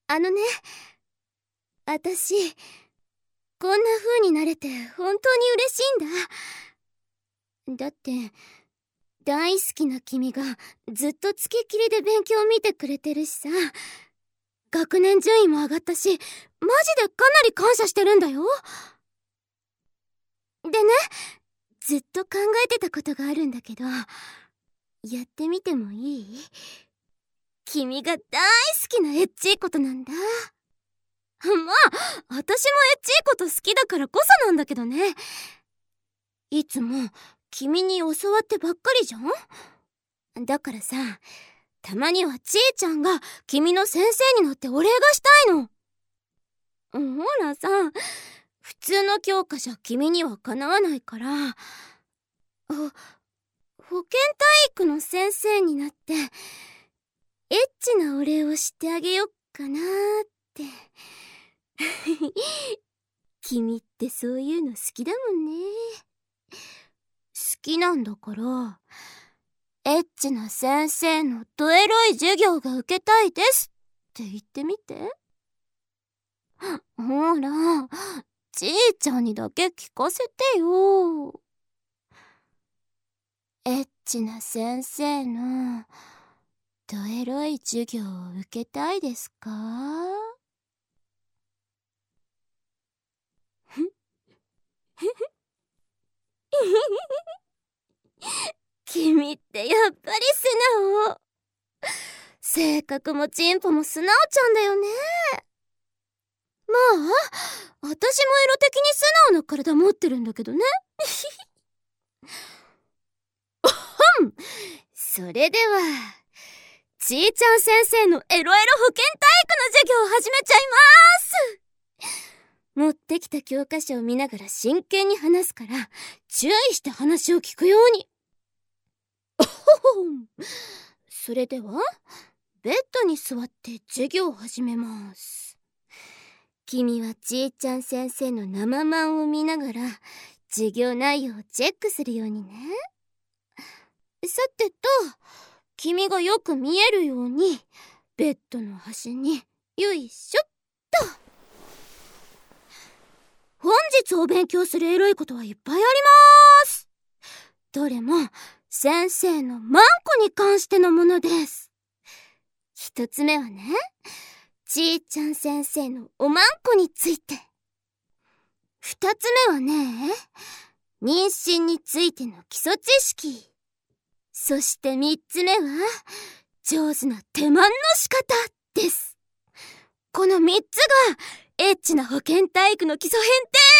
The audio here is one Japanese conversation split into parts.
あのね、私、こんな風になれて本当に嬉しいんだ。だって、大好きな君がずっとつきっきりで勉強を見てくれてるしさ、学年順位も上がったし、マジでかなり感謝してるんだよ。でね、ずっと考えてたことがあるんだけど、やってみてもいい？君が大好きなエッチいことなんだ。まあ、私もエッチいこと好きだからこそなんだけどね。いつも君に教わってばっかりじゃん？だからさ、たまにはちーちゃんが君の先生になってお礼がしたいの。ほらさ、普通の教科じゃ君にはかなわないから、保健体育の先生になって、エッチなお礼をしてあげよっかなーって。君ってそういうの好きだもんね。好きなんだから、エッチな先生のドエロい授業が受けたいですって言ってみて。ほら、ちーちゃんにだけ聞かせてよ。エッチな先生のドエロい授業を受けたいですか？君ってやっぱり素直。性格もチンポも素直ちゃんだよね。まあ、私もエロ的に素直な体持ってるんだけどね。それでは、ちーちゃん先生のエロエロ保健体育の授業を始めちゃいます。持ってきた教科書を見ながら真剣に話すから、注意して話を聞くように。それでは、ベッドに座って授業を始めます。君はちーちゃん先生の生マンを見ながら、授業内容をチェックするようにね。さてと、君がよく見えるように、ベッドの端に、よいしょっと。本日お勉強するエロいことはいっぱいあります。どれも、先生のマンコに関してのものです。一つ目はね、ちーちゃん先生のおまんこについて。二つ目はね、妊娠についての基礎知識。そして三つ目は、上手な手間の仕方です。この三つが、エッチな保健体育の基礎編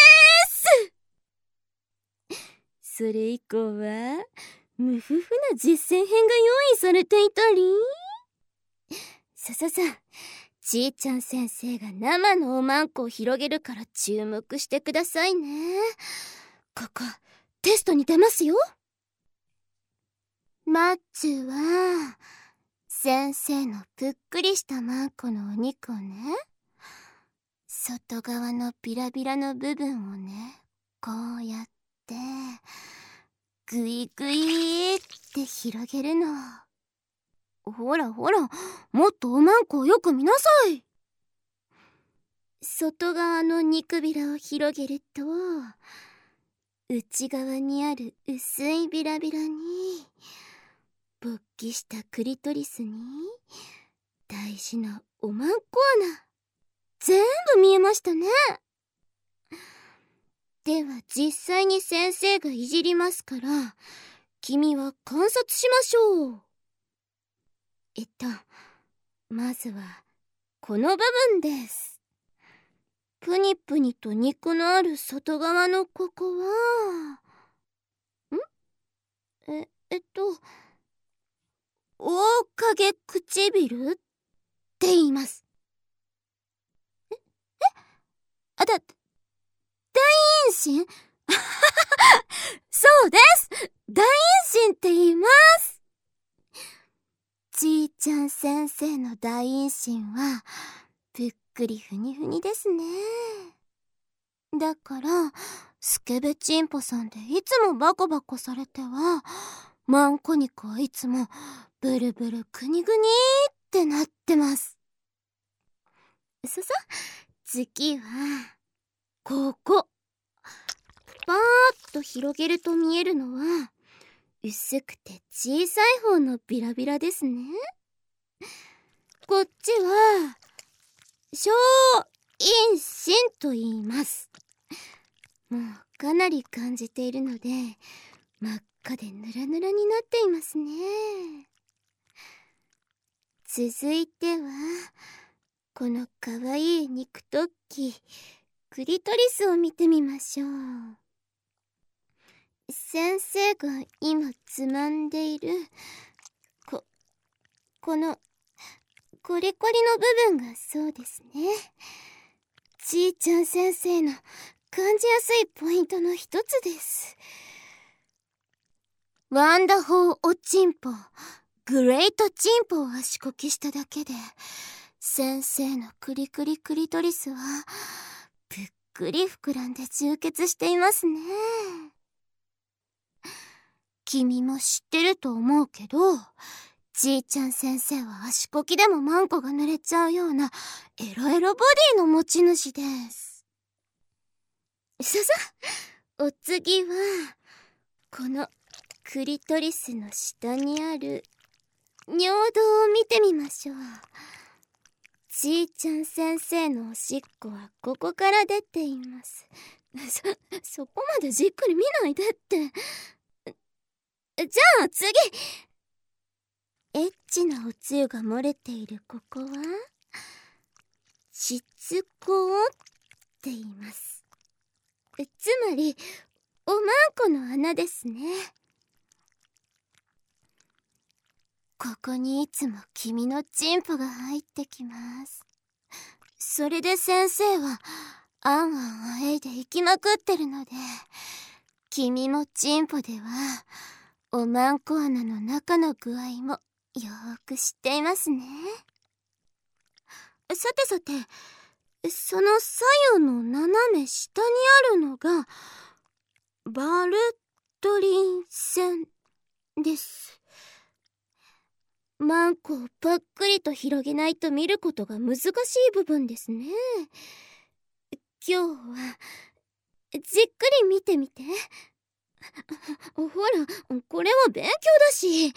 です。それ以降は、無夫婦な実践編が用意されていたり。さ、ちーちゃん先生が生のおまんこを広げるから注目してくださいね。ここ、テストに出ますよ。まずは、先生のぷっくりしたまんこのお肉をね、外側のビラビラの部分をね、こうやって、ぐいぐいって広げるの。ほら、もっとおまんこをよく見なさい。外側の肉ビラを広げると、内側にある薄いビラビラに、勃起したクリトリスに、大事なおまんこ穴。全部見えましたね。では実際に先生がいじりますから、君は観察しましょう。まずは、この部分です。プニプニと肉のある外側のここは、大影唇って言います。大陰唇そうです大陰唇って言います。ちーちゃん先生の大陰唇は、ぷっくりふにふにですね。だから、スケベチンポさんでいつもバコバコされては、マンコ肉はいつもブルブルグニグニってなってます。 次はここ。パーッと広げると見えるのは薄くて小さい方のビラビラですね。こっちは小陰唇と言います。もうかなり感じているので真っ赤でヌラヌラになっていますね。続いてはこのかわいい肉突起クリトリスを見てみましょう。先生が今つまんでいるこのコリコリの部分がそうですね。ちーちゃん先生の感じやすいポイントの一つです。ワンダホーおちんぽ、グレートチンポを足こきしただけで先生のクリクリクリトリスはぷっくり膨らんで充血していますね。君も知ってると思うけど、ちーちゃん先生は足こきでもマンコが濡れちゃうようなエロエロボディの持ち主です。ささ、お次はこのクリトリスの下にある尿道を見てみましょう。ちーちゃん先生のおしっこはここから出ています。そこまでじっくり見ないでって。じゃあ次、エッチなおつゆが漏れているここは膣口って言います。つまりおまんこの穴ですね。ここにいつも君のチンポが入ってきます。それで先生はあんあんあえいで行きまくってるので、君もチンポではおまんこ穴の中の具合もよーく知っていますね。さてさて、その左右の斜め下にあるのがバルトリン線です。マンコをパックリと広げないと見ることが難しい部分ですね。今日はじっくり見てみて。ほら、これは勉強だし。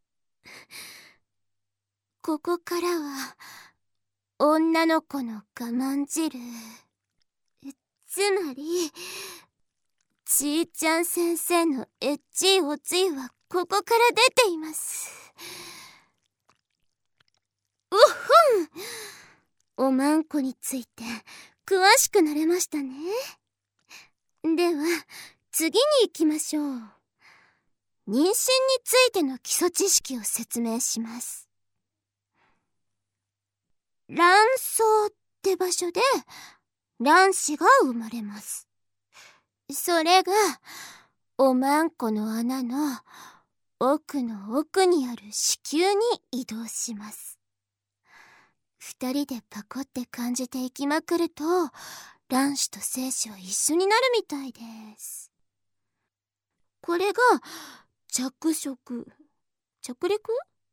ここからは女の子の我慢汁、つまりちーちゃん先生のエッチいおつゆはここから出ています。うっふん、おまんこについて詳しくなれましたね。では次に行きましょう。妊娠についての基礎知識を説明します。卵巣って場所で卵子が生まれます。それがおまんこの穴の奥の奥にある子宮に移動します。二人でパコって感じていきまくると卵子と精子は一緒になるみたいです。これが着色、着陸？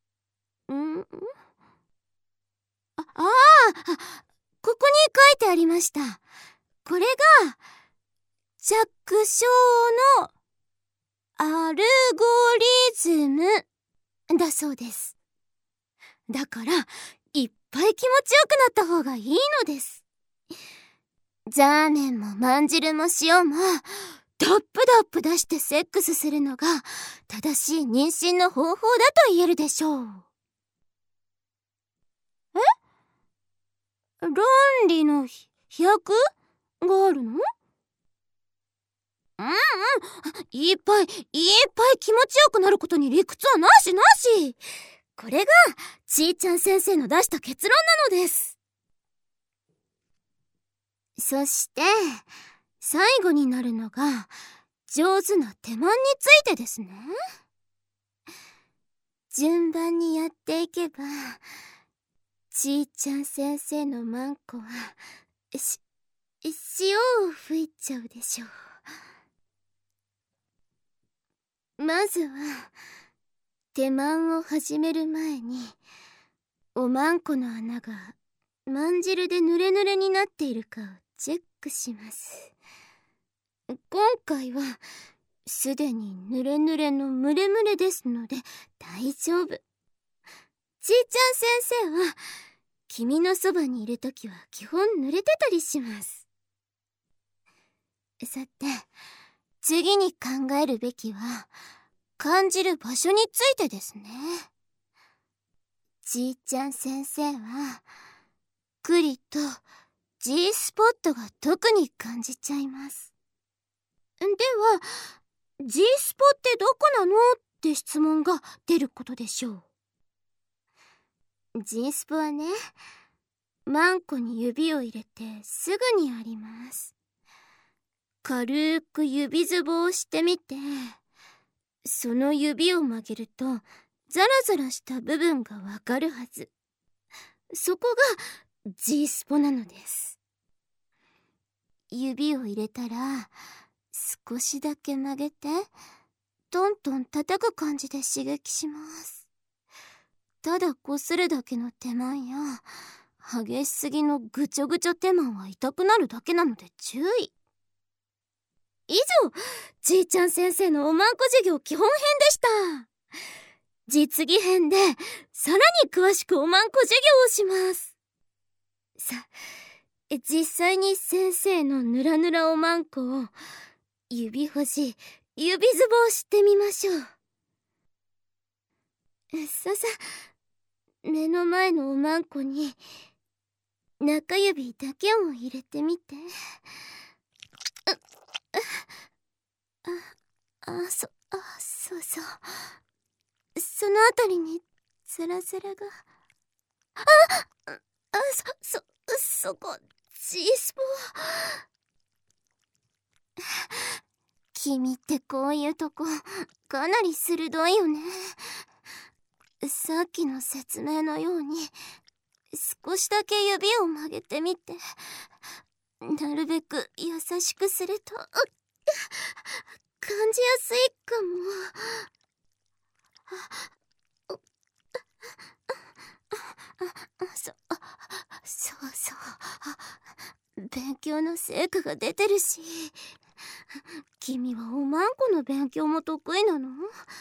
ここに書いてありました。これが着床のアルゴリズムだそうです。だからいっぱい気持ちよくなった方がいいのです。ザーメンもまんじるも塩もドップドップ出してセックスするのが正しい妊娠の方法だと言えるでしょう。論理の飛躍があるの？いっぱい気持ちよくなることに理屈はなし。これがちーちゃん先生の出した結論なのです。そして最後になるのが上手な手間についてですね。順番にやっていけばちーちゃん先生のマンコは塩を吹いちゃうでしょう。まずは手間を始める前におまんこの穴がまんじるでヌレヌレになっているかをチェックします。今回はすでにヌレヌレのムレムレですので大丈夫。ちーちゃん先生は君のそばにいるときは基本濡れてたりします。さて、次に考えるべきは感じる場所についてですね。ちーちゃん先生はクリと G スポットが特に感じちゃいます。では G スポってどこなのって質問が出ることでしょう。G スポはね、マンコに指を入れてすぐにあります。軽く指ズボをしてみて、その指を曲げるとザラザラした部分がわかるはず。そこが G スポなのです。指を入れたら少しだけ曲げてトントン叩く感じで刺激します。ただこするだけの手間や激しすぎのぐちょぐちょ手間は痛くなるだけなので注意。以上、ちーちゃん先生のおまんこ授業基本編でした。実技編でさらに詳しくおまんこ授業をします。さあ、実際に先生のぬらぬらおまんこを指ほじ、指ズボをしてみましょう。ささ、目の前のおまんこに中指だけを入れてみて。そうそう。そのあたりにザラザラが。そこ、Gスポ。君ってこういうとこ、かなり鋭いよね。さっきの説明のように、少しだけ指を曲げてみて、なるべく優しくすると、感じやすいかも。そう。勉強の成果が出てるし。君はおまんこの勉強も得意なの？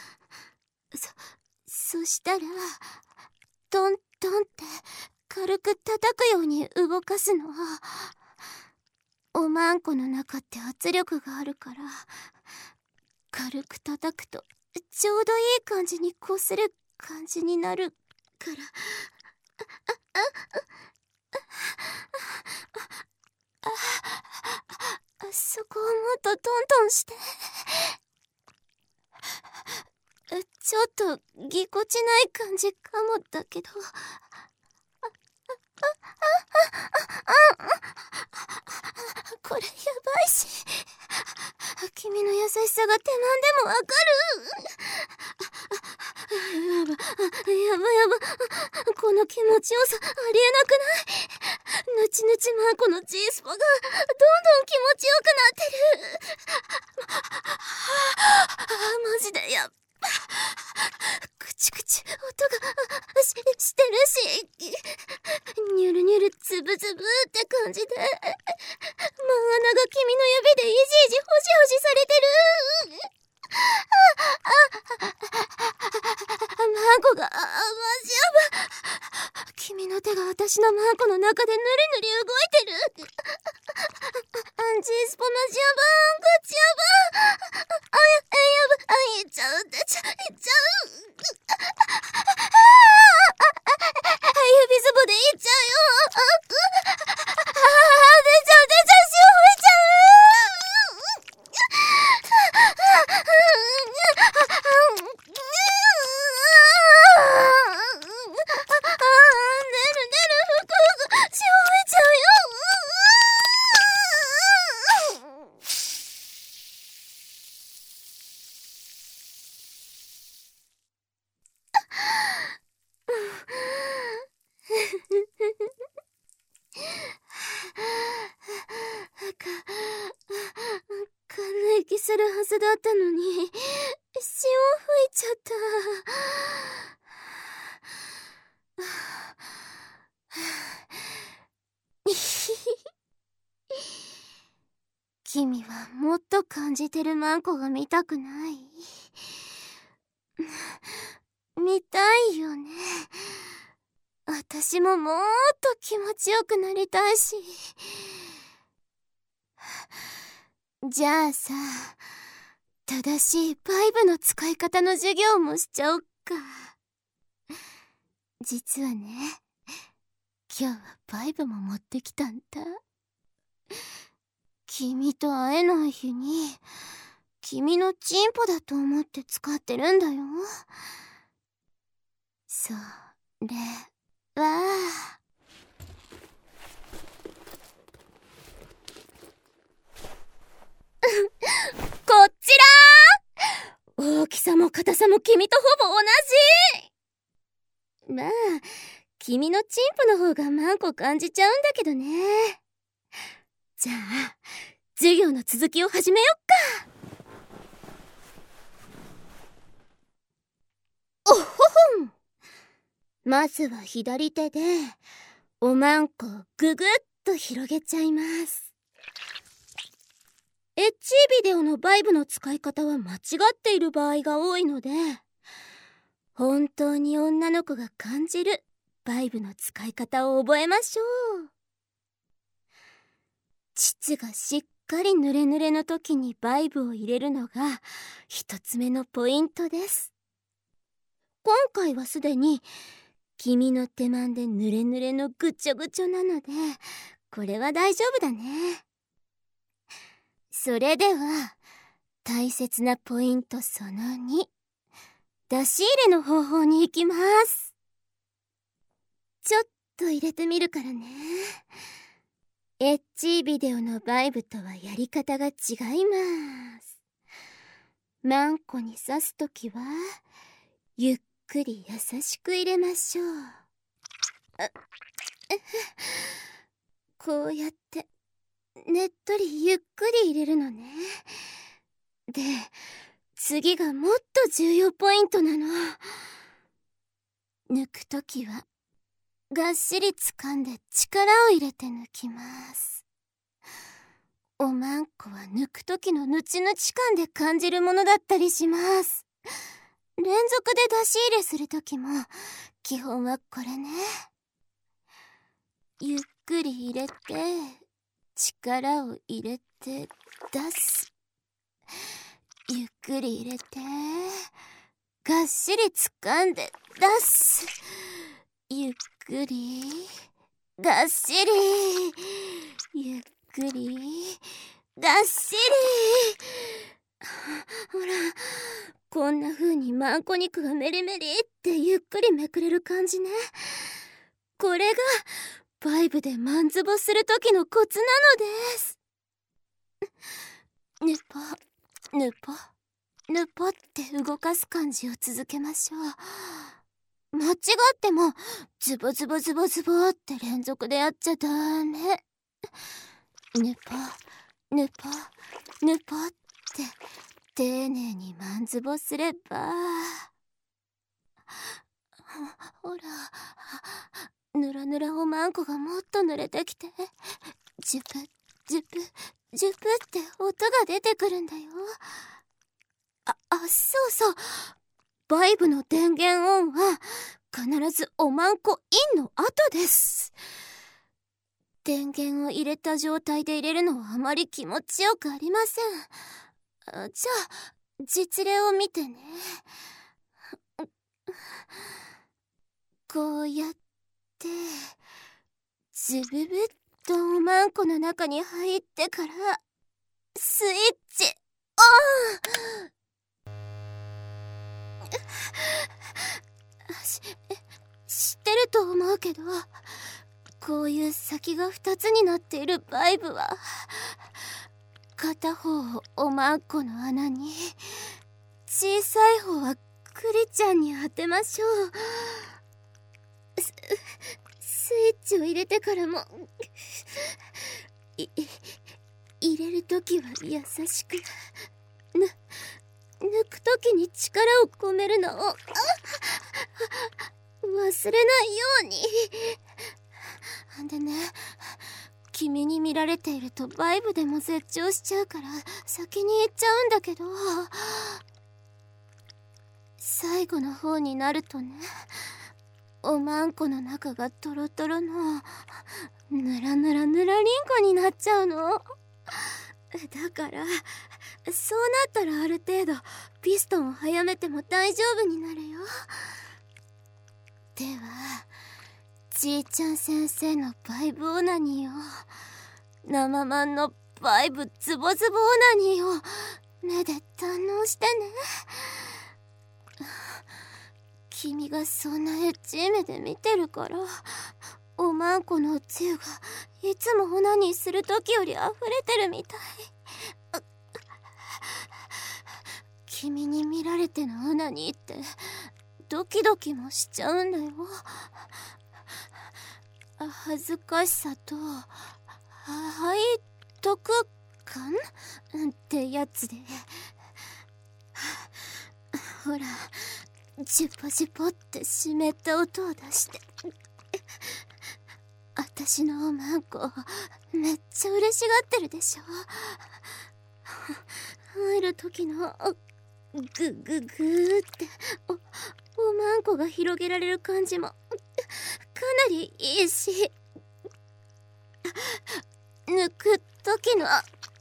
そしたら、トントンって軽く叩くように動かすのは、おまんこの中って圧力があるから、軽く叩くとちょうどいい感じにこする感じになるから。そこをもっとトントンして。ちょっとぎこちない感じかもだけど。これやばいし。君の優しさが手間でもわかる。やば。この気持ちよさありえなくない？ぬちぬちマンコの G スポがどんどん気持ちよくなってる。マジでやっば。クチクチ音がしてるし、ニュルニュルつぶつぶって感じで、マンアナが君の指でいじいじほじほじされてる。マンコがマジやば。君の手が私のマンコの中でぬりぬり動いてる。G スポマジやばーん、こっちやばー。やば、言っちゃう。指ズボで言っちゃうよ。出ちゃう、潮吹いちゃふく潮吹いちゃうよ。感激するはずだったのに、潮吹いちゃった。 君はもっと感じてるマンコが見たくない？見たいよね。私ももっと気持ちよくなりたいし。じゃあさ、正しいバイブの使い方の授業もしちゃおっか。実はね、今日はバイブも持ってきたんだ。君と会えない日に、君のチンポだと思って使ってるんだよ。それはこちら！大きさも硬さも君とほぼ同じ！まあ、君のチンポの方がマンコ感じちゃうんだけどね。じゃあ、授業の続きを始めよっか。おっほほん！まずは左手で、おまんこをぐぐっと広げちゃいます。エッチビデオのバイブの使い方は間違っている場合が多いので、本当に女の子が感じるバイブの使い方を覚えましょう。膣がしっかりヌレヌレの時にバイブを入れるのが一つ目のポイントです。今回はすでに君の手間でヌレヌレのぐちょぐちょなので、これは大丈夫だね。それでは大切なポイントその2、出し入れの方法に行きます。ちょっと入れてみるからね。エッチビデオのバイブとはやり方が違います。マンコに刺すときはゆっくり優しく入れましょう。こうやってねっとりゆっくり入れるのね。で、次がもっと重要ポイントなの。抜くときはがっしり掴んで力を入れて抜きます。おまんこは抜くときのヌチヌチ感で感じるものだったりします。連続で出し入れするときも基本はこれね。ゆっくり入れて力を入れて出す。ゆっくり入れてがっしり掴んで出す。ゆっくりがっしりゆっくりがっしり。ほら、こんな風にマンコ肉がメリメリってゆっくりめくれる感じね。これがバイブでマンズボする時のコツなのです。ぬぽぬぽぬぽって動かす感じを続けましょう。間違ってもズボズボズボズボって連続でやっちゃダメ。ぬぽぬぽぬぽって丁寧にマンズボすれば、ほら、ぬらぬらおまんこがもっと濡れてきて、ジュプジュプジュプって音が出てくるんだよ。そうそう、バイブの電源オンは必ずおまんこインの後です。電源を入れた状態で入れるのはあまり気持ちよくありません。じゃあ実例を見てね。こうやってズブブッとおまんこの中に入ってからスイッチオン。知ってると思うけど、こういう先が2つになっているバイブは片方をおまんこの穴に、小さい方はクリちゃんに当てましょう。スイッチを入れてからも入れるときは優しく、抜くときに力を込めるのを忘れないように。でね、 君に見られているとバイブでも絶頂しちゃうから先に行っちゃうんだけど、最後の方になるとね、おまんこの中がトロトロのぬらぬらぬらりんこになっちゃうの。だからそうなったらある程度ピストンを早めても大丈夫になるよ。ではちーちゃん先生のバイブオナニーを、生マンのバイブズボズボオナニーを目で堪能してね。君がそんなエッチい目で見てるから、おまんこのおつゆがいつもオナニーする時より溢れてるみたい。君に見られてのオナニーってドキドキもしちゃうんだよ。恥ずかしさと背徳感ってやつで、ほらジュポジュポって湿った音を出して私のおまんこめっちゃ嬉しがってるでしょ。入る時のグググーっておまんこが広げられる感じもかなりいいし、抜く時の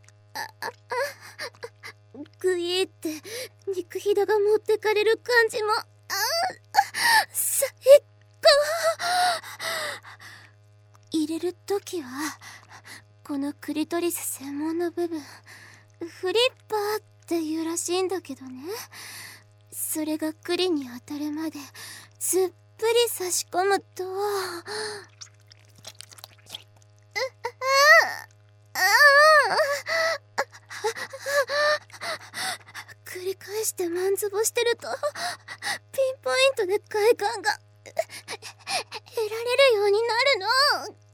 グイーって肉ひだが持ってかれる感じも最高。入れる時はこのクリトリス専門の部分フリッパーっていうらしいんだけどね、それがクリに当たるまでずっぷり差し込むと繰り返してマンズボしてるとピンポイントで快感が得られるようになるの。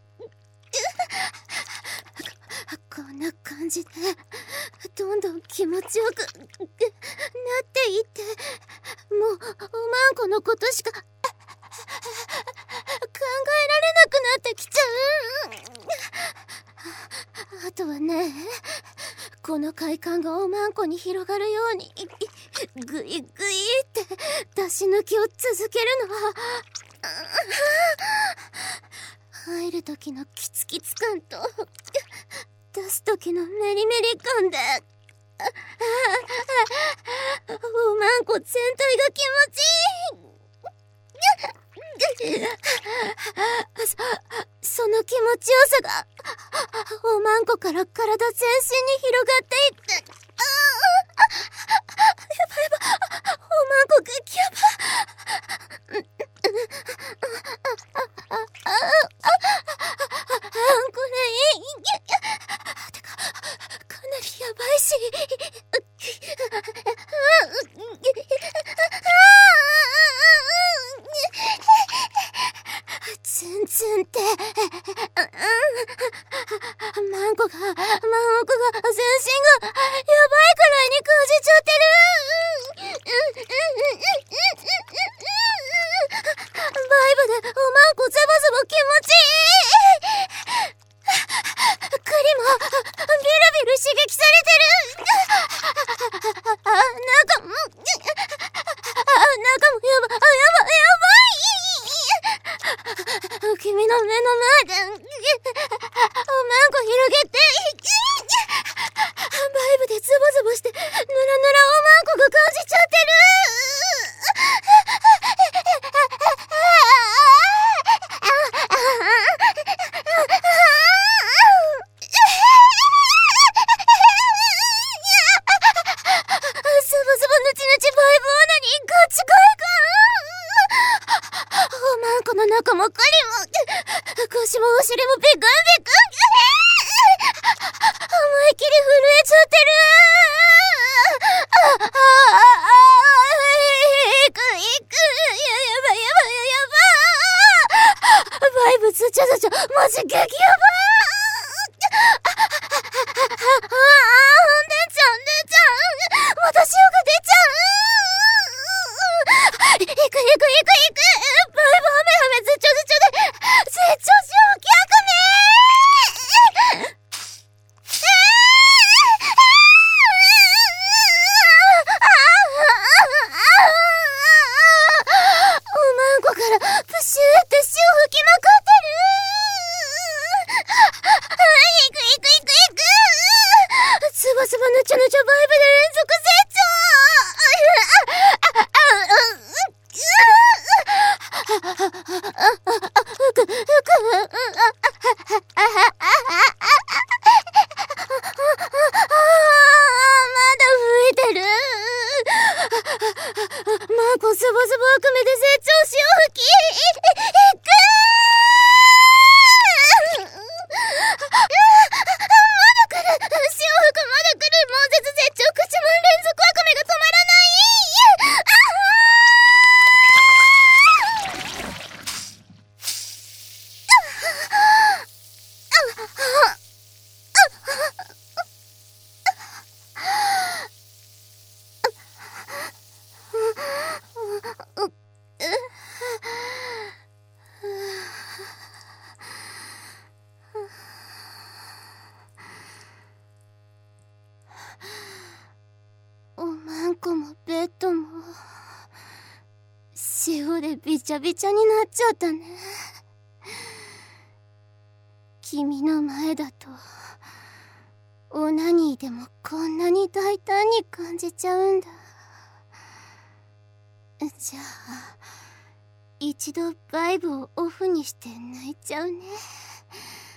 こんな感じでどんどん気持ちよくなっていって、もうおまんこのことしか考えられなくなってきちゃう。あとはね、この快感がおまんこに広がるようにグイグイって出し抜きを続けるのは、入る時のキツキツ感と出す時のメリメリ感でおまんこ全体が気持ちいい。その気持ちよさがおまんこから体全身に広がっていって、やばいやばい、おまんこ激ヤバ。これいい。てかかなりやばいしツンツンってマンコが全身がやばいくらいに感じちゃってる。バイブでおまんこザバザバ気持ちいい。クリもビルビル刺激されてる。中もやばい。君の目の前でおまんこ広げてバイブでズボズボしてヌラヌラおまんこが感じちゃってる。ズボズボヌチヌチバイブオナニーガチ快感。おまんこの中もクリも腰もお尻もビクンビクン思いっきり震えちゃってる。バイブズチャズチャマジ激ヤバ。出ちゃう私よが出ちゃう。行くバイブハメハメズチョズチョで絶頂しよう逆ね。 吹いてる。ボスボスボーク目で成長潮吹き。おまんこもベッドも潮でびちゃびちゃになっちゃったね。君の前だとオナニーでもこんなに大胆に感じちゃうんだ。じゃあ一度バイブをオフにして泣いちゃうね。